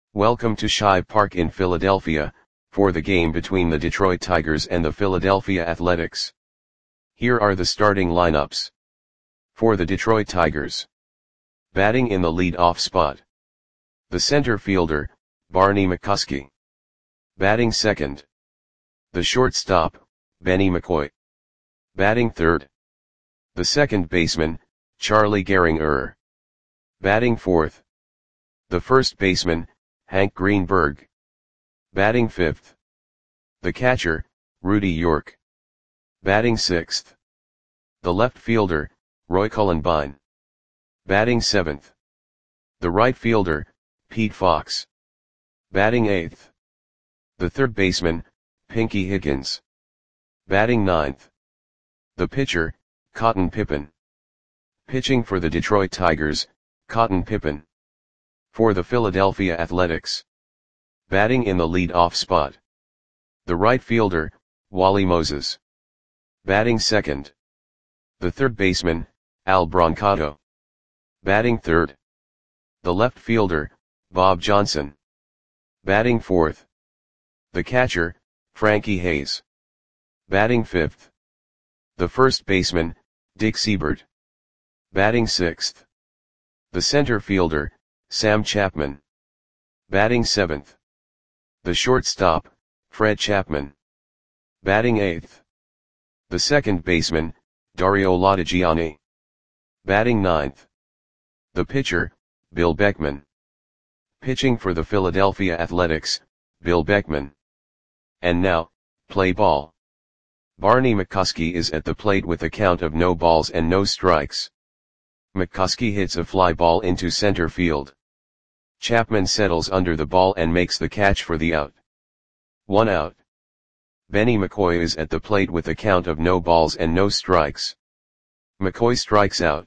Welcome to Shibe Park in Philadelphia, for the game between the Detroit Tigers and the Philadelphia Athletics. Here are the starting lineups. For the Detroit Tigers. Batting in the lead-off spot. The center fielder, Barney McCuskey. Batting second. The shortstop, Benny McCoy. Batting third. The second baseman, Charlie Gehringer. Batting fourth. The first baseman, Hank Greenberg. Batting fifth. The catcher, Rudy York. Batting sixth. The left fielder, Roy Cullenbine. Batting seventh. The right fielder, Pete Fox. Batting eighth. The third baseman, Pinky Higgins. Batting ninth. The pitcher, Cotton Pippen. Pitching for the Detroit Tigers, Cotton Pippen. For the Philadelphia Athletics. Batting in the lead-off spot. The right fielder, Wally Moses. Batting second. The third baseman, Al Brancato. Batting third. The left fielder, Bob Johnson. Batting fourth. The catcher, Frankie Hayes. Batting fifth. The first baseman, Dick Seibert. Batting sixth. The center fielder, Sam Chapman. Batting seventh. The shortstop, Fred Chapman. Batting eighth. The second baseman, Dario Lodigiani. Batting ninth. The pitcher, Bill Beckman. Pitching for the Philadelphia Athletics, Bill Beckman. And now, play ball. Barney McCuskey is at the plate with a count of no balls and no strikes. McCuskey hits a fly ball into center field. Chapman settles under the ball and makes the catch for the out. 1 out. Benny McCoy is at the plate with a count of no balls and no strikes. McCoy strikes out.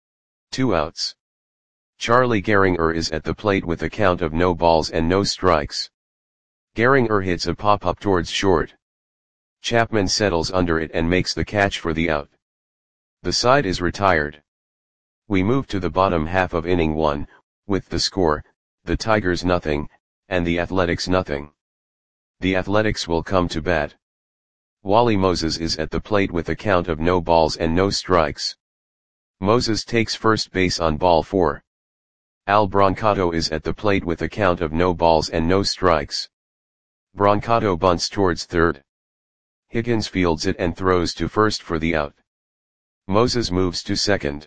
2 outs. Charlie Gehringer is at the plate with a count of no balls and no strikes. Gehringer hits a pop-up towards short. Chapman settles under it and makes the catch for the out. The side is retired. We move to the bottom half of inning 1, with the score, the Tigers nothing, and the Athletics nothing. The Athletics will come to bat. Wally Moses is at the plate with a count of no balls and no strikes. Moses takes first base on ball 4. Al Brancato is at the plate with a count of no balls and no strikes. Brancato bunts towards third. Higgins fields it and throws to first for the out. Moses moves to second.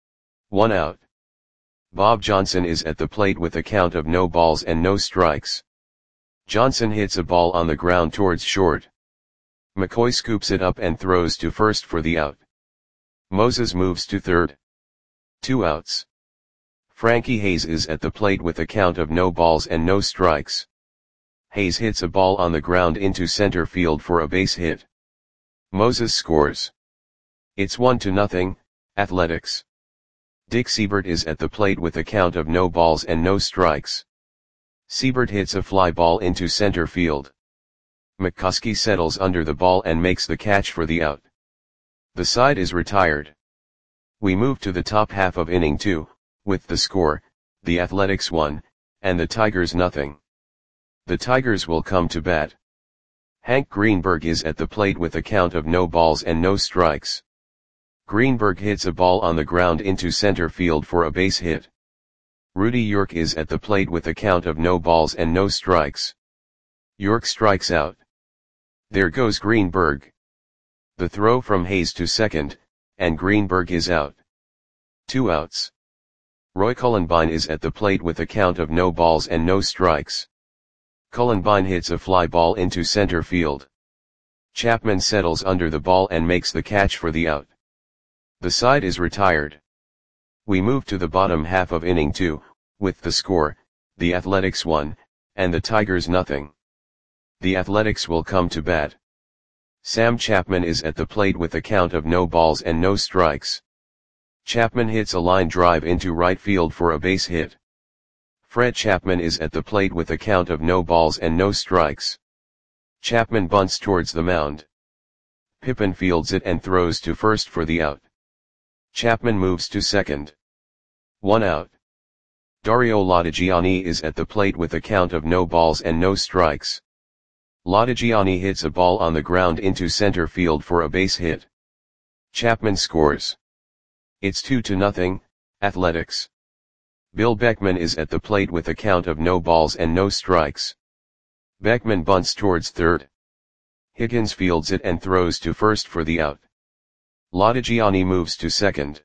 1 out. Bob Johnson is at the plate with a count of no balls and no strikes. Johnson hits a ball on the ground towards short. McCoy scoops it up and throws to first for the out. Moses moves to third. 2 outs. Frankie Hayes is at the plate with a count of no balls and no strikes. Hayes hits a ball on the ground into center field for a base hit. Moses scores. It's 1-0, Athletics. Dick Seibert is at the plate with a count of no balls and no strikes. Seibert hits a fly ball into center field. McCuskey settles under the ball and makes the catch for the out. The side is retired. We move to the top half of inning 2, with the score, the Athletics 1, and the Tigers nothing. The Tigers will come to bat. Hank Greenberg is at the plate with a count of no balls and no strikes. Greenberg hits a ball on the ground into center field for a base hit. Rudy York is at the plate with a count of no balls and no strikes. York strikes out. There goes Greenberg. The throw from Hayes to second, and Greenberg is out. 2 outs. Roy Cullenbine is at the plate with a count of no balls and no strikes. Cullenbine hits a fly ball into center field. Chapman settles under the ball and makes the catch for the out. The side is retired. We move to the bottom half of inning 2, with the score, the Athletics 1, and the Tigers nothing. The Athletics will come to bat. Sam Chapman is at the plate with a count of no balls and no strikes. Chapman hits a line drive into right field for a base hit. Fred Chapman is at the plate with a count of no balls and no strikes. Chapman bunts towards the mound. Pippen fields it and throws to first for the out. Chapman moves to second. 1 out. Dario Latigiani is at the plate with a count of no balls and no strikes. Latigiani hits a ball on the ground into center field for a base hit. Chapman scores. It's 2-0, Athletics. Bill Beckman is at the plate with a count of no balls and no strikes. Beckman bunts towards third. Higgins fields it and throws to first for the out. Latigiani moves to second.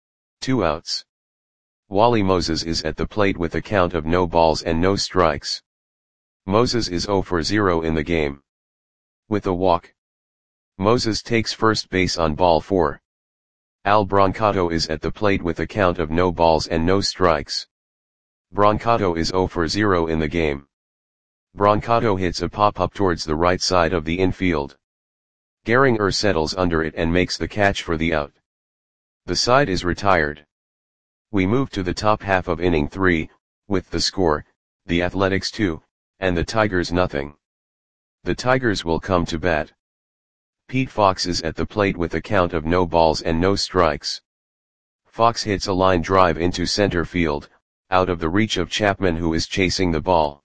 2 outs. Wally Moses is at the plate with a count of no balls and no strikes. Moses is 0 for 0 in the game. With a walk. Moses takes first base on ball 4. Al Brancato is at the plate with a count of no balls and no strikes. Brancato is 0 for 0 in the game. Brancato hits a pop-up towards the right side of the infield. Gehringer settles under it and makes the catch for the out. The side is retired. We move to the top half of inning 3, with the score, the Athletics 2, and the Tigers nothing. The Tigers will come to bat. Pete Fox is at the plate with a count of no balls and no strikes. Fox hits a line drive into center field, out of the reach of Chapman who is chasing the ball.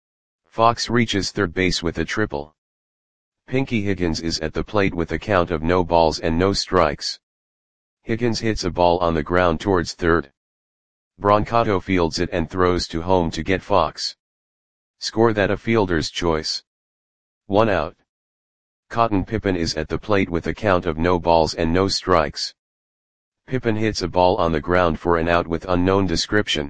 Fox reaches third base with a triple. Pinky Higgins is at the plate with a count of no balls and no strikes. Higgins hits a ball on the ground towards third. Brancato fields it and throws to home to get Fox. Score that a fielder's choice. 1 out. Cotton Pippen is at the plate with a count of no balls and no strikes. Pippen hits a ball on the ground for an out with unknown description.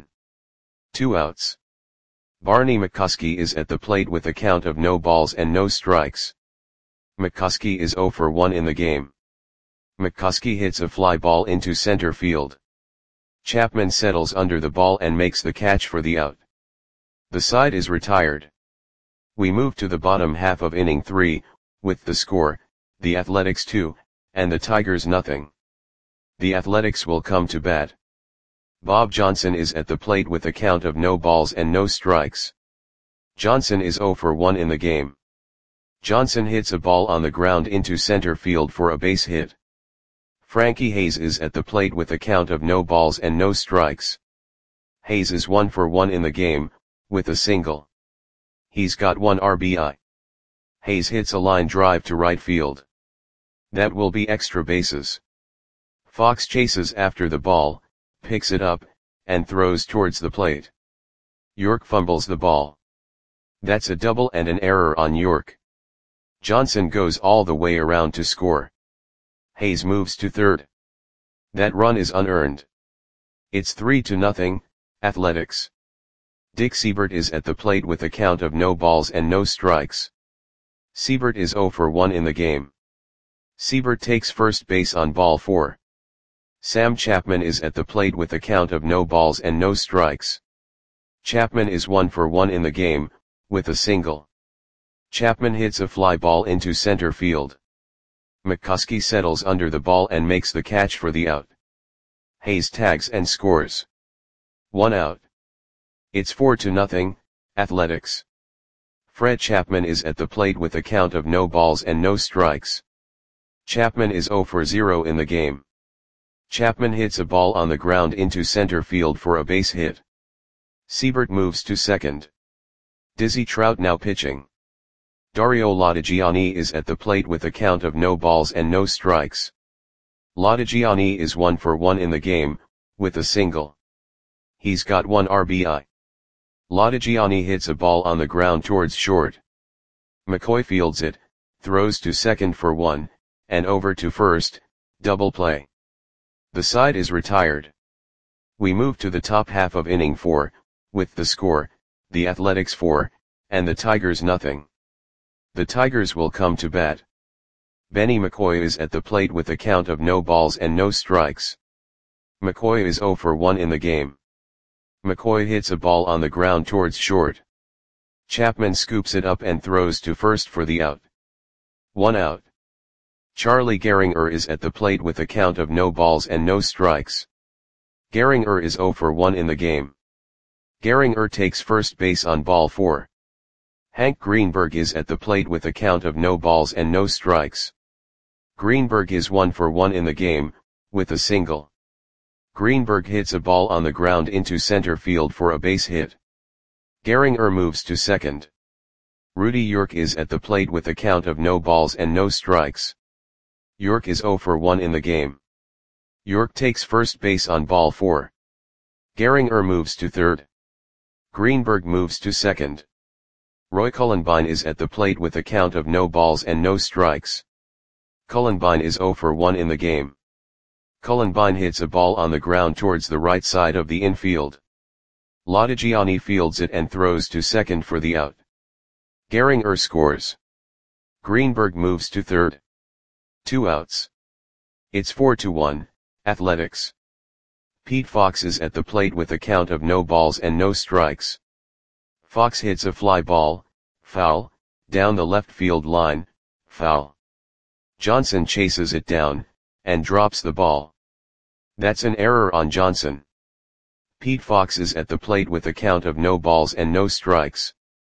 2 outs. Barney McCuskey is at the plate with a count of no balls and no strikes. McCuskey is 0 for 1 in the game. McCuskey hits a fly ball into center field. Chapman settles under the ball and makes the catch for the out. The side is retired. We move to the bottom half of inning 3, with the score, the Athletics 2, and the Tigers nothing. The Athletics will come to bat. Bob Johnson is at the plate with a count of no balls and no strikes. Johnson is 0 for 1 in the game. Johnson hits a ball on the ground into center field for a base hit. Frankie Hayes is at the plate with a count of no balls and no strikes. Hayes is 1 for 1 in the game, with a single. He's got 1 RBI. Hayes hits a line drive to right field. That will be extra bases. Fox chases after the ball, picks it up, and throws towards the plate. York fumbles the ball. That's a double and an error on York. Johnson goes all the way around to score. Hayes moves to third. That run is unearned. It's 3-0, Athletics. Dick Seibert is at the plate with a count of no balls and no strikes. Seibert is 0 for 1 in the game. Seibert takes first base on ball 4. Sam Chapman is at the plate with a count of no balls and no strikes. Chapman is 1 for 1 in the game, with a single. Chapman hits a fly ball into center field. McCuskey settles under the ball and makes the catch for the out. Hayes tags and scores. 1 out. It's 4-0, Athletics. Fred Chapman is at the plate with a count of no balls and no strikes. Chapman is 0 for 0 in the game. Chapman hits a ball on the ground into center field for a base hit. Seibert moves to second. Dizzy Trout now pitching. Dario Latigiani is at the plate with a count of no balls and no strikes. Latigiani is 1 for 1 in the game, with a single. He's got 1 RBI. Latigiani hits a ball on the ground towards short. McCoy fields it, throws to second for 1, and over to first, double play. The side is retired. We move to the top half of inning 4, with the score, the Athletics 4, and the Tigers nothing. The Tigers will come to bat. Benny McCoy is at the plate with a count of no balls and no strikes. McCoy is 0 for 1 in the game. McCoy hits a ball on the ground towards short. Chapman scoops it up and throws to first for the out. 1 out. Charlie Gehringer is at the plate with a count of no balls and no strikes. Gehringer is 0 for 1 in the game. Gehringer takes first base on ball 4. Hank Greenberg is at the plate with a count of no balls and no strikes. Greenberg is 1 for 1 in the game, with a single. Greenberg hits a ball on the ground into center field for a base hit. Gehringer moves to second. Rudy York is at the plate with a count of no balls and no strikes. York is 0 for 1 in the game. York takes first base on ball 4. Gehringer moves to third. Greenberg moves to second. Roy Cullenbine is at the plate with a count of no balls and no strikes. Cullenbine is 0 for 1 in the game. Cullenbine hits a ball on the ground towards the right side of the infield. Lodigiani fields it and throws to second for the out. Gehringer scores. Greenberg moves to third. 2 outs. It's 4-1, Athletics. Pete Fox is at the plate with a count of no balls and no strikes. Fox hits a fly ball, foul, down the left field line, foul. Johnson chases it down, and drops the ball. That's an error on Johnson. Pete Fox is at the plate with a count of no balls and no strikes.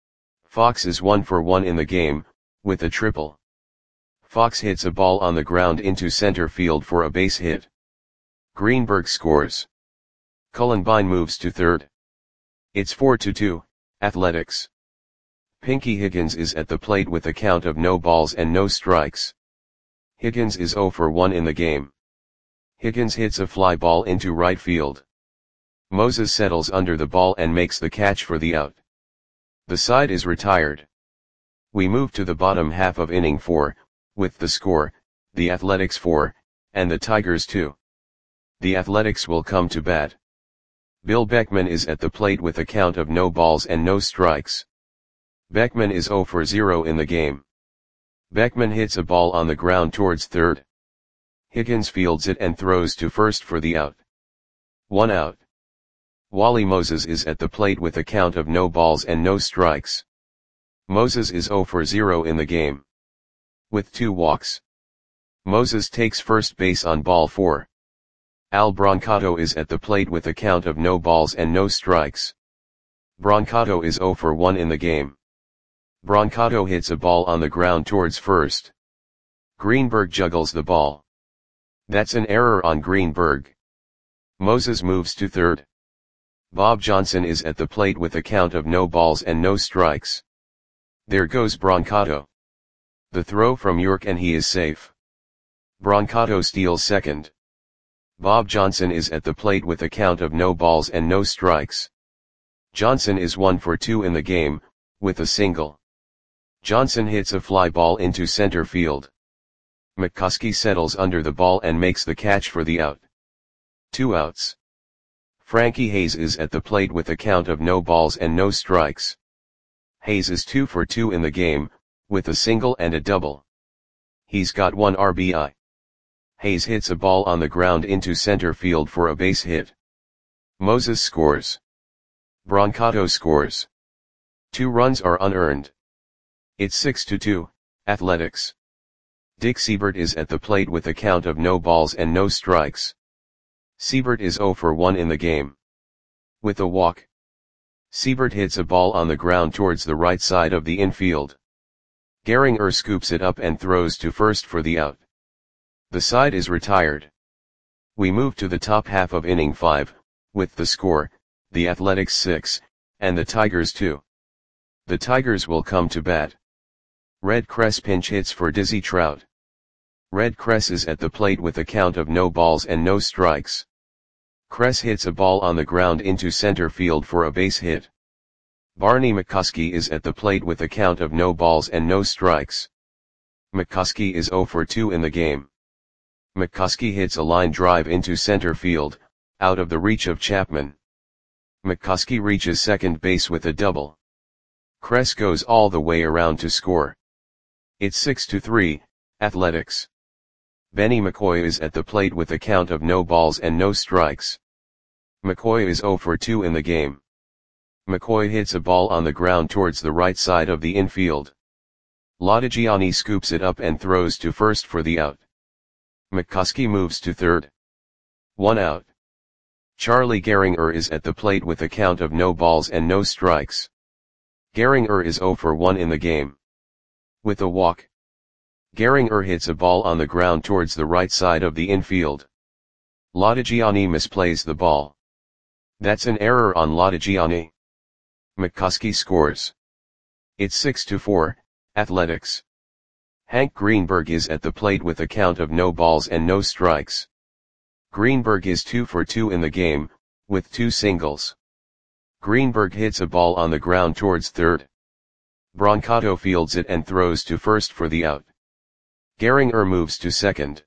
Fox is 1 for 1 in the game, with a triple. Fox hits a ball on the ground into center field for a base hit. Greenberg scores. Cullenbine moves to third. It's 4-2, Athletics. Pinky Higgins is at the plate with a count of no balls and no strikes. Higgins is 0 for 1 in the game. Higgins hits a fly ball into right field. Moses settles under the ball and makes the catch for the out. The side is retired. We move to the bottom half of inning 4, with the score, the Athletics 4, and the Tigers 2. The Athletics will come to bat. Bill Beckman is at the plate with a count of no balls and no strikes. Beckman is 0 for 0 in the game. Beckman hits a ball on the ground towards third. Higgins fields it and throws to first for the out. 1 out. Wally Moses is at the plate with a count of no balls and no strikes. Moses is 0 for 0 in the game. With 2 walks. Moses takes first base on ball 4. Al Brancato is at the plate with a count of no balls and no strikes. Brancato is 0 for 1 in the game. Brancato hits a ball on the ground towards first. Greenberg juggles the ball. That's an error on Greenberg. Moses moves to third. Bob Johnson is at the plate with a count of no balls and no strikes. There goes Brancato. The throw from York and he is safe. Brancato steals second. Bob Johnson is at the plate with a count of no balls and no strikes. Johnson is 1 for 2 in the game, with a single. Johnson hits a fly ball into center field. McCuskey settles under the ball and makes the catch for the out. 2 outs. Frankie Hayes is at the plate with a count of no balls and no strikes. Hayes is 2 for 2 in the game, with a single and a double. He's got 1 RBI. Hayes hits a ball on the ground into center field for a base hit. Moses scores. Brancato scores. 2 runs are unearned. It's 6-2, Athletics. Dick Seibert is at the plate with a count of no balls and no strikes. Seibert is 0 for 1 in the game. With a walk. Seibert hits a ball on the ground towards the right side of the infield. Gehringer scoops it up and throws to first for the out. The side is retired. We move to the top half of inning 5, with the score, the Athletics 6, and the Tigers 2. The Tigers will come to bat. Red Cress pinch hits for Dizzy Trout. Red Cress is at the plate with a count of no balls and no strikes. Cress hits a ball on the ground into center field for a base hit. Barney McCuskey is at the plate with a count of no balls and no strikes. McCuskey is 0 for 2 in the game. McCuskey hits a line drive into center field, out of the reach of Chapman. McCuskey reaches second base with a double. Cress goes all the way around to score. It's 6-3, Athletics. Benny McCoy is at the plate with a count of no balls and no strikes. McCoy is 0 for 2 in the game. McCoy hits a ball on the ground towards the right side of the infield. Lodigiani scoops it up and throws to first for the out. McCuskey moves to third. 1 out. Charlie Gehringer is at the plate with a count of no balls and no strikes. Gehringer is 0 for 1 in the game. With a walk. Gehringer hits a ball on the ground towards the right side of the infield. Latigiani misplays the ball. That's an error on Latigiani. McCuskey scores. It's 6-4, Athletics. Hank Greenberg is at the plate with a count of no balls and no strikes. Greenberg is 2 for 2 in the game, with 2 singles. Greenberg hits a ball on the ground towards third. Brancato fields it and throws to first for the out. Gehringer moves to second.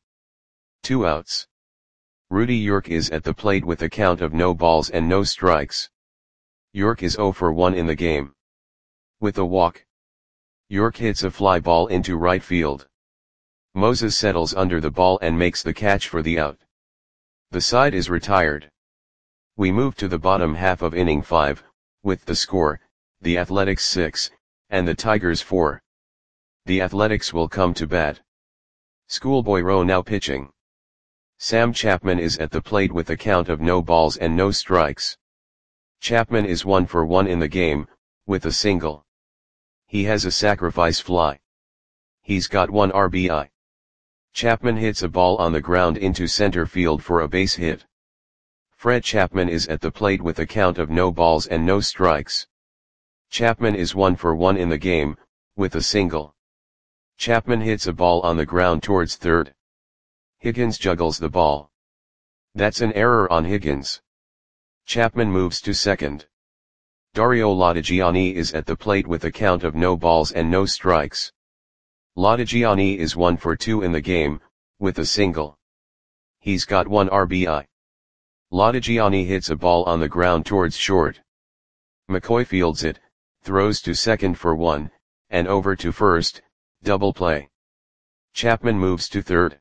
2 outs. Rudy York is at the plate with a count of no balls and no strikes. York is 0 for 1 in the game. With a walk, York hits a fly ball into right field. Moses settles under the ball and makes the catch for the out. The side is retired. We move to the bottom half of inning 5, with the score, the Athletics 6, and the Tigers 4. The Athletics will come to bat. Schoolboy Rowe now pitching. Sam Chapman is at the plate with a count of no balls and no strikes. Chapman is 1 for 1 in the game, with a single. He has a sacrifice fly. He's got 1 RBI. Chapman hits a ball on the ground into center field for a base hit. Fred Chapman is at the plate with a count of no balls and no strikes. Chapman is 1 for 1 in the game, with a single. Chapman hits a ball on the ground towards third. Higgins juggles the ball. That's an error on Higgins. Chapman moves to second. Dario Latigiani is at the plate with a count of no balls and no strikes. Latigiani is 1 for 2 in the game, with a single. He's got 1 RBI. Latigiani hits a ball on the ground towards short. McCoy fields it, throws to second for 1, and over to first, double play. Chapman moves to third.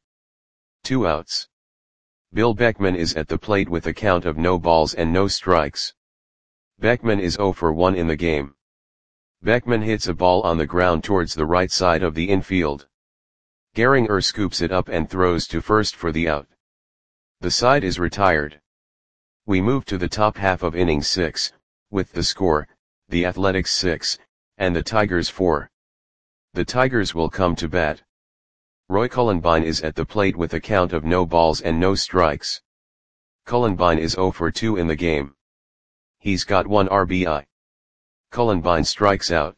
2 outs. Bill Beckman is at the plate with a count of no balls and no strikes. Beckman is 0 for 1 in the game. Beckman hits a ball on the ground towards the right side of the infield. Gehringer scoops it up and throws to first for the out. The side is retired. We move to the top half of inning 6, with the score, the Athletics 6, and the Tigers 4. The Tigers will come to bat. Roy Cullenbine is at the plate with a count of no balls and no strikes. Cullenbine is 0 for 2 in the game. He's got 1 RBI. Cullenbine strikes out.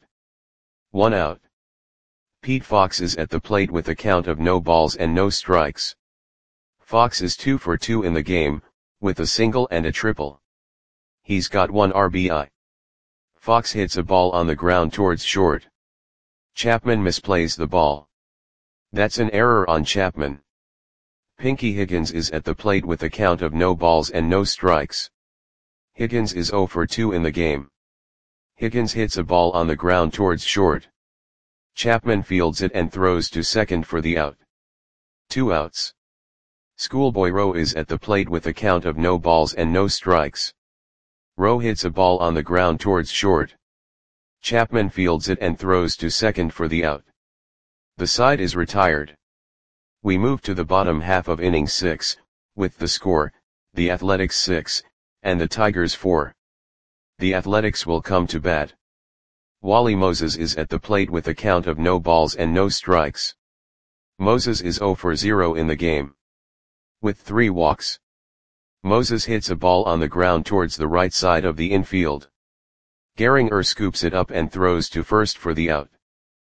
1 out. Pete Fox is at the plate with a count of no balls and no strikes. Fox is 2 for 2 in the game, with a single and a triple. He's got 1 RBI. Fox hits a ball on the ground towards short. Chapman misplays the ball. That's an error on Chapman. Pinky Higgins is at the plate with a count of no balls and no strikes. Higgins is 0 for 2 in the game. Higgins hits a ball on the ground towards short. Chapman fields it and throws to second for the out. 2 outs. Schoolboy Rowe is at the plate with a count of no balls and no strikes. Rowe hits a ball on the ground towards short. Chapman fields it and throws to second for the out. The side is retired. We move to the bottom half of inning 6, with the score, the Athletics 6, and the Tigers 4. The Athletics will come to bat. Wally Moses is at the plate with a count of no balls and no strikes. Moses is 0 for 0 in the game. With 3 walks. Moses hits a ball on the ground towards the right side of the infield. Gehringer scoops it up and throws to first for the out.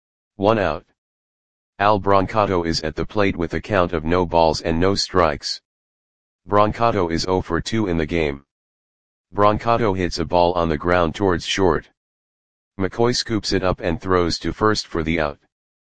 1 out. Al Brancato is at the plate with a count of no balls and no strikes. Brancato is 0 for 2 in the game. Brancato hits a ball on the ground towards short. McCoy scoops it up and throws to first for the out.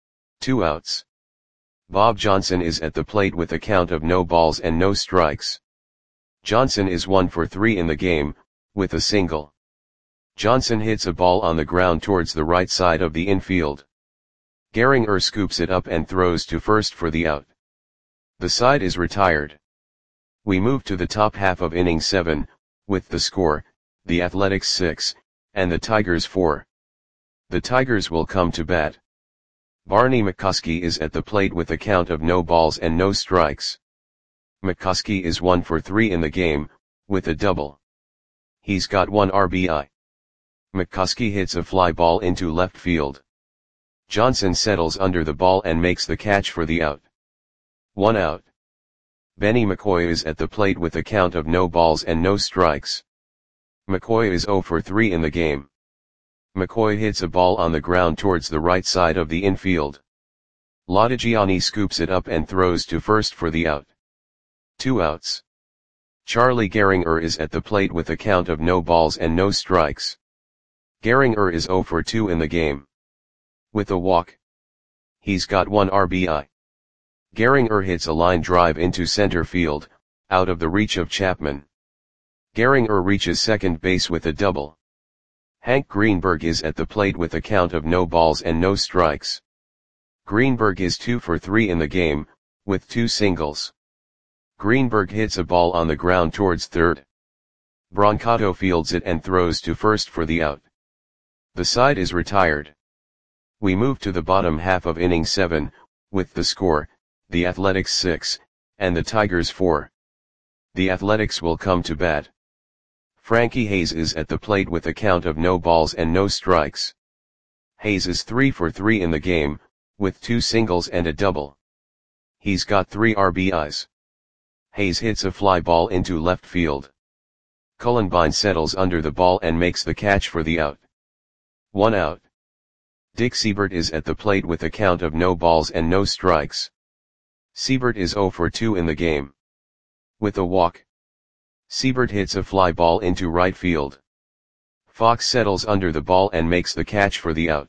2 outs. Bob Johnson is at the plate with a count of no balls and no strikes. Johnson is 1 for 3 in the game, with a single. Johnson hits a ball on the ground towards the right side of the infield. Gehringer scoops it up and throws to first for the out. The side is retired. We move to the top half of inning 7, with the score, the Athletics 6, and the Tigers 4. The Tigers will come to bat. Barney McCuskey is at the plate with a count of no balls and no strikes. McCuskey is 1 for 3 in the game, with a double. He's got 1 RBI. McCuskey hits a fly ball into left field. Johnson settles under the ball and makes the catch for the out. 1 out. Benny McCoy is at the plate with a count of no balls and no strikes. McCoy is 0 for 3 in the game. McCoy hits a ball on the ground towards the right side of the infield. Lodigiani scoops it up and throws to first for the out. 2 outs. Charlie Gehringer is at the plate with a count of no balls and no strikes. Gehringer is 0 for 2 in the game. With a walk. He's got 1 RBI. Gehringer hits a line drive into center field, out of the reach of Chapman. Gehringer reaches second base with a double. Hank Greenberg is at the plate with a count of no balls and no strikes. Greenberg is 2 for 3 in the game, with 2 singles. Greenberg hits a ball on the ground towards third. Brancato fields it and throws to first for the out. The side is retired. We move to the bottom half of inning 7, with the score, the Athletics 6, and the Tigers 4. The Athletics will come to bat. Frankie Hayes is at the plate with a count of no balls and no strikes. Hayes is 3 for 3 in the game, with 2 singles and a double. He's got 3 RBIs. Hayes hits a fly ball into left field. Cullenbine settles under the ball and makes the catch for the out. 1 out. Dick Seibert is at the plate with a count of no balls and no strikes. Seibert is 0 for 2 in the game. With a walk. Seibert hits a fly ball into right field. Fox settles under the ball and makes the catch for the out.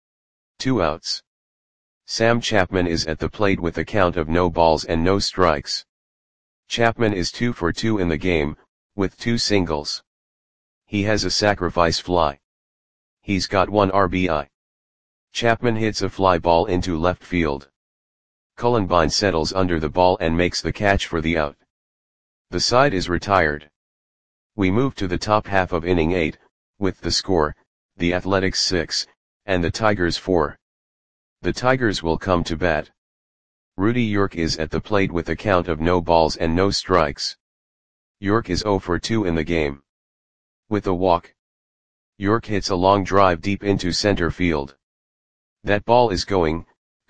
2 outs. Sam Chapman is at the plate with a count of no balls and no strikes. Chapman is 2 for 2 in the game, with 2 singles. He has a sacrifice fly. He's got 1 RBI. Chapman hits a fly ball into left field. Cullenbine settles under the ball and makes the catch for the out. The side is retired. We move to the top half of inning 8, with the score, the Athletics 6, and the Tigers 4. The Tigers will come to bat. Rudy York is at the plate with a count of no balls and no strikes. York is 0 for 2 in the game. With a walk. York hits a long drive deep into center field. That ball is going,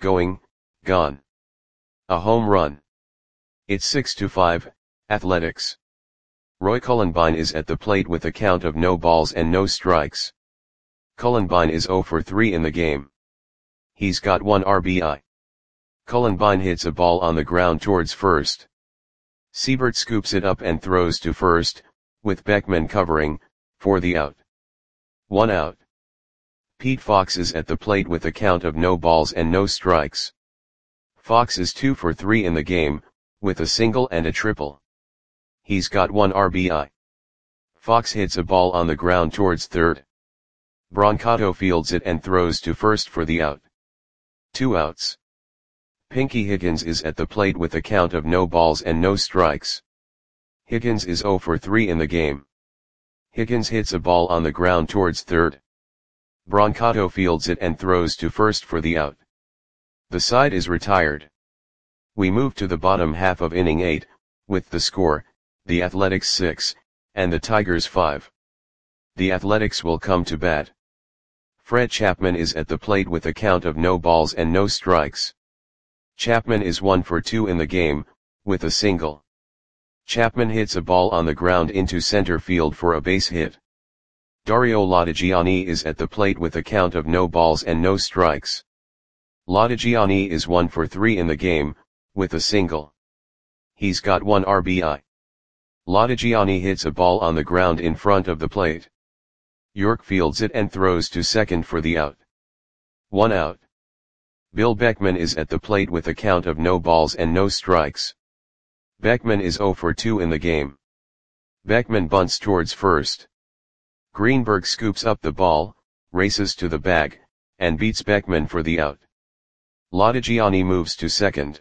gone. A home run. It's 6-5, Athletics. Roy Cullenbine is at the plate with a count of no balls and no strikes. Cullenbine is 0 for 3 in the game. He's got 1 RBI. Cullenbine hits a ball on the ground towards first. Seibert scoops it up and throws to first, with Beckman covering, for the out. 1 out. Pete Fox is at the plate with a count of no balls and no strikes. Fox is 2 for 3 in the game, with a single and a triple. He's got 1 RBI. Fox hits a ball on the ground towards third. Brancato fields it and throws to first for the out. 2 outs. Pinky Higgins is at the plate with a count of no balls and no strikes. Higgins is 0 for 3 in the game. Higgins hits a ball on the ground towards third. Brancato fields it and throws to first for the out. The side is retired. We move to the bottom half of inning 8, with the score, the Athletics 6, and the Tigers 5. The Athletics will come to bat. Fred Chapman is at the plate with a count of no balls and no strikes. Chapman is 1 for 2 in the game, with a single. Chapman hits a ball on the ground into center field for a base hit. Dario Lodigiani is at the plate with a count of no balls and no strikes. Lodigiani is 1 for 3 in the game, with a single. He's got 1 RBI. Lodigiani hits a ball on the ground in front of the plate. York fields it and throws to second for the out. 1 out. Bill Beckman is at the plate with a count of no balls and no strikes. Beckman is 0 for 2 in the game. Beckman bunts towards first. Greenberg scoops up the ball, races to the bag, and beats Beckman for the out. Lodigiani moves to second.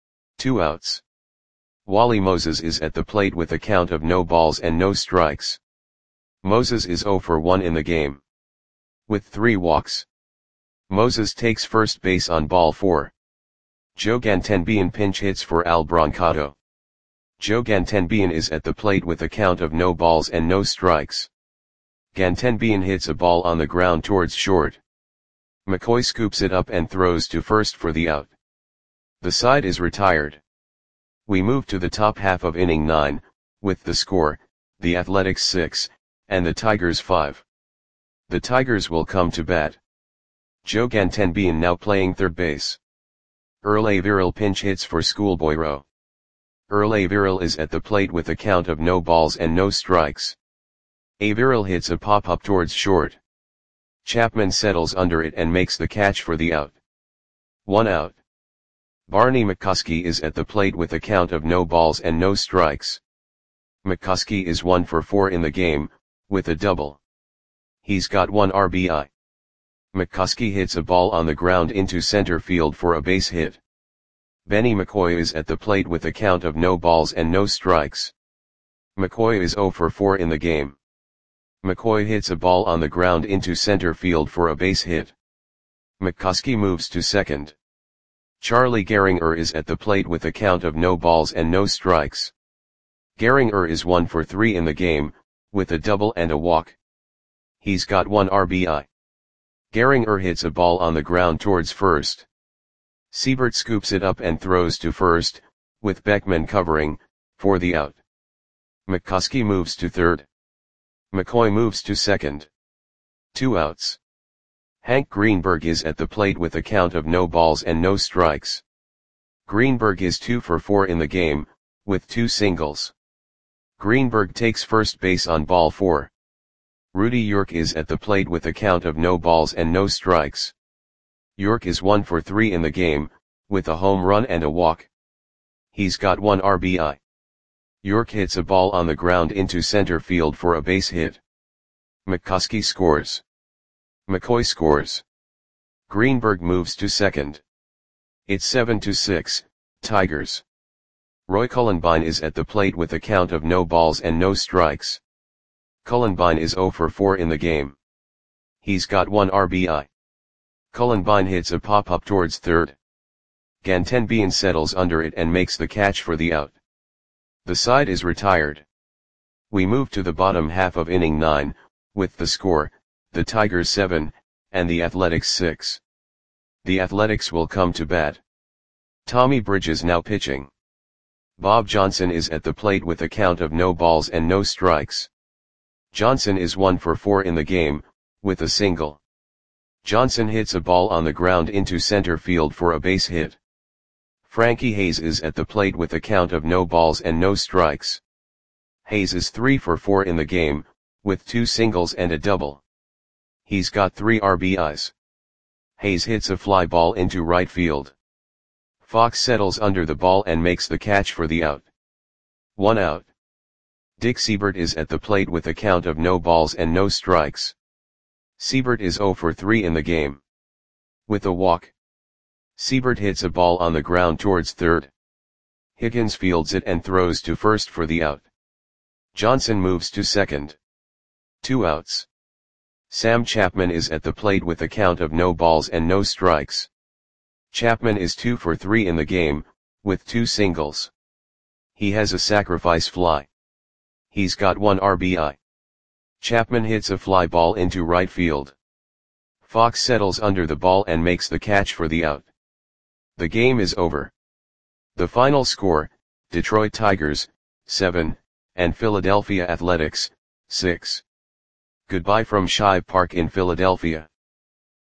2 outs. Wally Moses is at the plate with a count of no balls and no strikes. Moses is 0 for 1 in the game. With 3 walks. Moses takes first base on ball 4. Joe Gantenbian pinch hits for Al Brancato. Joe Gantenbian is at the plate with a count of no balls and no strikes. Gantenbian hits a ball on the ground towards short. McCoy scoops it up and throws to first for the out. The side is retired. We move to the top half of inning 9, with the score, the Athletics 6, and the Tigers 5. The Tigers will come to bat. Joe Gantenbein now playing third base. Earl Averill pinch hits for Schoolboy Rowe. Earl Averill is at the plate with a count of no balls and no strikes. Averill hits a pop-up towards short. Chapman settles under it and makes the catch for the out. 1 out. Barney McCoskey is at the plate with a count of no balls and no strikes. McCoskey is 1 for 4 in the game, with a double. He's got 1 RBI. McCoskey hits a ball on the ground into center field for a base hit. Benny McCoy is at the plate with a count of no balls and no strikes. McCoy is 0 for 4 in the game. McCoy hits a ball on the ground into center field for a base hit. McCoskey moves to second. Charlie Gehringer is at the plate with a count of no balls and no strikes. Gehringer is 1 for 3 in the game, with a double and a walk. He's got 1 RBI. Gehringer hits a ball on the ground towards first. Siebert scoops it up and throws to first, with Beckman covering, for the out. McCoskey moves to third. McCoy moves to second. 2 outs. Hank Greenberg is at the plate with a count of no balls and no strikes. Greenberg is 2 for 4 in the game, with 2 singles. Greenberg takes first base on ball 4. Rudy York is at the plate with a count of no balls and no strikes. York is 1 for 3 in the game, with a home run and a walk. He's got 1 RBI. York hits a ball on the ground into center field for a base hit. McCoskey scores. McCoy scores. Greenberg moves to second. It's 7-6, Tigers. Roy Cullenbine is at the plate with a count of no balls and no strikes. Cullenbine is 0 for 4 in the game. He's got 1 RBI. Cullenbine hits a pop-up towards third. Gantenbein settles under it and makes the catch for the out. The side is retired. We move to the bottom half of inning 9, with the score, the Tigers 7, and the Athletics 6. The Athletics will come to bat. Tommy Bridges now pitching. Bob Johnson is at the plate with a count of no balls and no strikes. Johnson is 1 for 4 in the game, with a single. Johnson hits a ball on the ground into center field for a base hit. Frankie Hayes is at the plate with a count of no balls and no strikes. Hayes is 3 for 4 in the game, with 2 singles and a double. He's got 3 RBIs. Hayes hits a fly ball into right field. Fox settles under the ball and makes the catch for the out. 1 out. Dick Siebert is at the plate with a count of no balls and no strikes. Siebert is 0 for 3 in the game. With a walk. Siebert hits a ball on the ground towards third. Higgins fields it and throws to first for the out. Johnson moves to second. 2 outs. Sam Chapman is at the plate with a count of no balls and no strikes. Chapman is 2 for 3 in the game, with 2 singles. He has a sacrifice fly. He's got 1 RBI. Chapman hits a fly ball into right field. Fox settles under the ball and makes the catch for the out. The game is over. The final score, Detroit Tigers, 7, and Philadelphia Athletics, 6. Goodbye from Shibe Park in Philadelphia.